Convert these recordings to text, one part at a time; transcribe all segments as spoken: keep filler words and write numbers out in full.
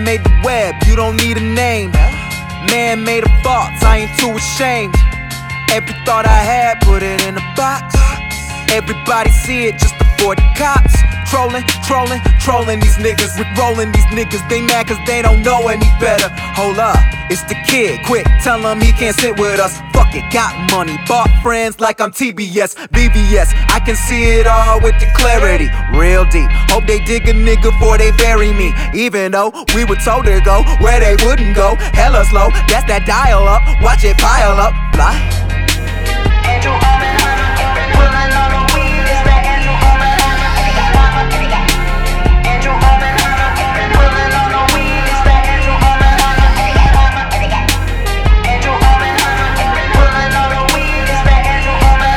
Man made the web, you don't need a name. Man made of thoughts, I ain't too ashamed. Every thought I had, put it in a box. Everybody see it, just avoid the cops. Trolling, trolling, trolling these niggas. With rolling these niggas, they mad cause they don't know any better. Hold up, it's the kid, quick, tell him he can't sit with us. Fuck it, got money, bought friends like I'm T B S, B B S. I can see it all with the clarity, real deep. Hope they dig a nigga before they bury me. Even though we were told to go where they wouldn't go. Hella slow, that's that dial up, watch it pile up, fly. Andrew Omen, pulling on the weed, it's the Andrew Omen. Andrew Omen, pulling on the weed, it's the Andrew Omen. Andrew Omen, pulling on the weed, it's the Andrew Omen.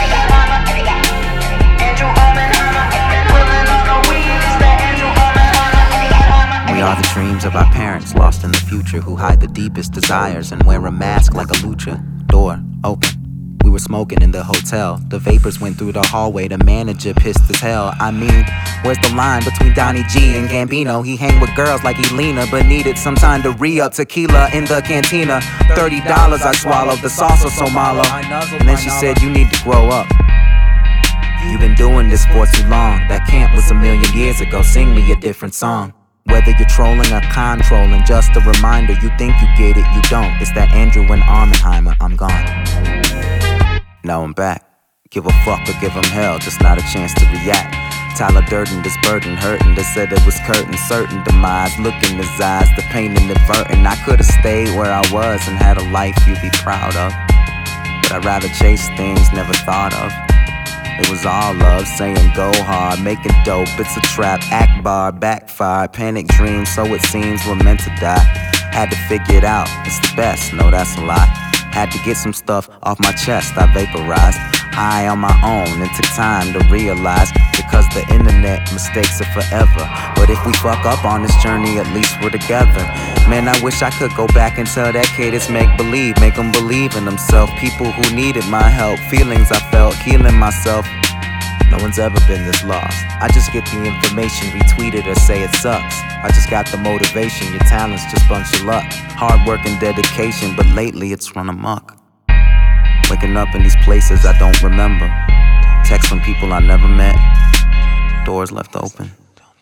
Andrew Omen, pulling on the weed, it's the Andrew Omen. We are the dreams of our parents, lost in the future, who hide the deepest desires and wear a mask like a lucha. Door open. We were smoking in the hotel. The vapors went through the hallway. The manager pissed as hell. I mean, where's the line between Donnie G and Gambino? He hang with girls like Elena, but needed some time to re-up tequila in the cantina. Thirty dollars I swallowed, the sauce was so malo. And then she said, you need to grow up. You've been doing this for too long. That camp was a million years ago. Sing me a different song. Whether you're trolling or controlling, just a reminder, you think you get it, you don't. It's that Andrew and Armenheimer, I'm gone. Now I'm back. Give a fuck or give him hell, just not a chance to react. Tyler Durden, this burden hurting. They said it was curtain, certain demise. Look in his eyes, the pain inadvertent. I could've stayed where I was and had a life you'd be proud of. But I'd rather chase things never thought of. It was all love, saying go hard, making dope, it's a trap. Akbar, backfire, panic dreams, so it seems we're meant to die. Had to figure it out, it's the best, no that's a lie. Had to get some stuff off my chest, I vaporized. High on my own, it took time to realize. Because the internet, mistakes are forever. But if we fuck up on this journey, at least we're together. Man, I wish I could go back and tell that kid it's make-believe. Make them believe in themselves. People who needed my help, feelings I felt, healing myself. No one's ever been this lost. I just get the information, retweet it or say it sucks. I just got the motivation, your talent's just bunch of luck. Hard work and dedication, but lately it's run amok. Waking up in these places I don't remember. Text from people I never met. Doors left open.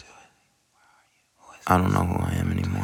I don't know who I am anymore.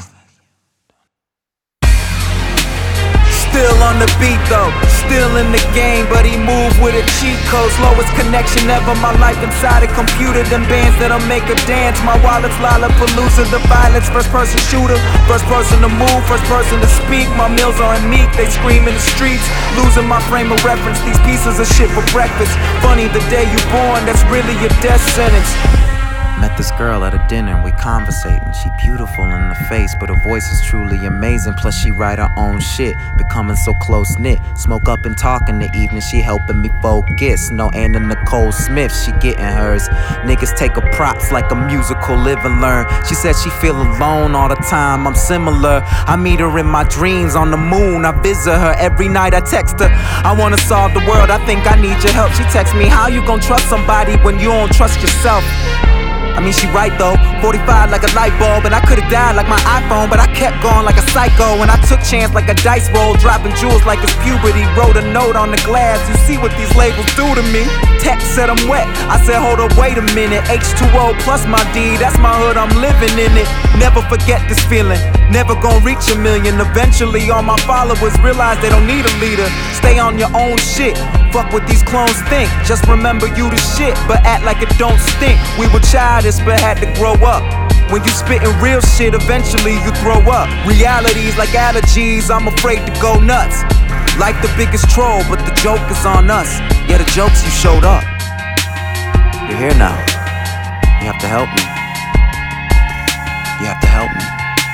Still on the beat though, still in the game, but he moved with a cheat code. Slowest connection ever, my life inside a computer. Them bands that'll make a dance, my wallet's Lollapalooza. The violence, first person shooter, first person to move, first person to speak. My meals aren't meat, they scream in the streets. Losing my frame of reference, these pieces of shit for breakfast. Funny the day you born, that's really your death sentence. Met this girl at a dinner, we conversating. She beautiful in the face, but her voice is truly amazing. Plus she write her own shit, becoming so close-knit. Smoke up and talk in the evening, she helping me focus. No Anna Nicole Smith, she getting hers. Niggas take her props like a musical, live and learn. She said she feel alone all the time, I'm similar. I meet her in my dreams on the moon, I visit her every night, I text her. I wanna solve the world, I think I need your help. She texts me, how you gon' trust somebody when you don't trust yourself? I mean, she right though, forty-five like a light bulb. And I could've died like my iPhone, but I kept going like a psycho. And I took chance like a dice roll, dropping jewels like it's puberty. Wrote a note on the glass, you see what these labels do to me. Text said I'm wet, I said hold up, wait a minute. H two O plus my D, that's my hood, I'm living in it. Never forget this feeling, never gon' reach a million. Eventually all my followers realize they don't need a leader. Stay on your own shit, fuck what these clones think. Just remember you the shit, but act like it don't stink. We were childish but had to grow up. When you spittin' real shit, eventually you throw up. Reality's like allergies, I'm afraid to go nuts. Like the biggest troll, but the joke is on us. Yeah, the jokes you showed up. You're here now. You have to help me. You have to help me.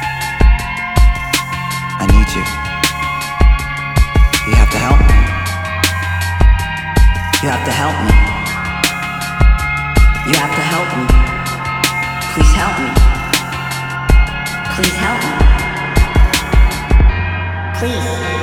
I need you. You have to help me. You have to help me. You have to help me. Please help me. Please help me. Please.